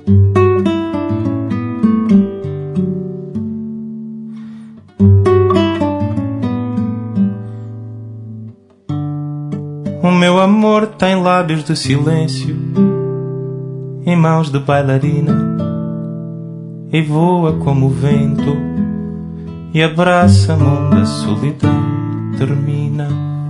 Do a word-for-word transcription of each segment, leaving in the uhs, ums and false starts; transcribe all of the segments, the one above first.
O meu amor tem lábios de silêncio e mãos de bailarina, e voa como o vento e abraça-me onde a solidão termina.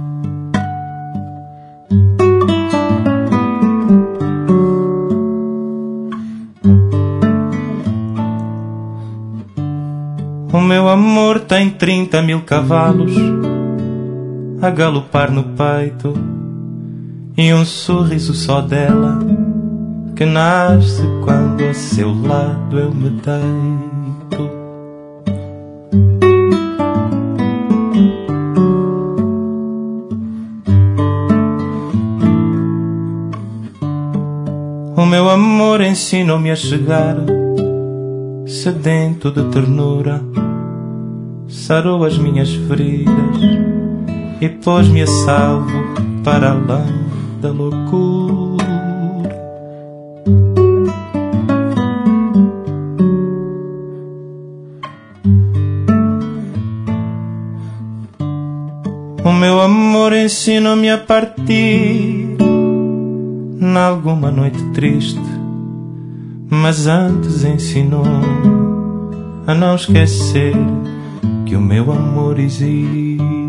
O meu amor tem trinta mil cavalos a galopar no peito, e um sorriso só dela que nasce quando a seu lado eu me deito. O meu amor ensinou-me a chegar, sedento de ternura, sarou as minhas feridas e pôs-me a salvo para além da loucura. O meu amor ensinou-me a partir nalguma noite triste, mas antes ensinou-me a não esquecer que o meu amor existe.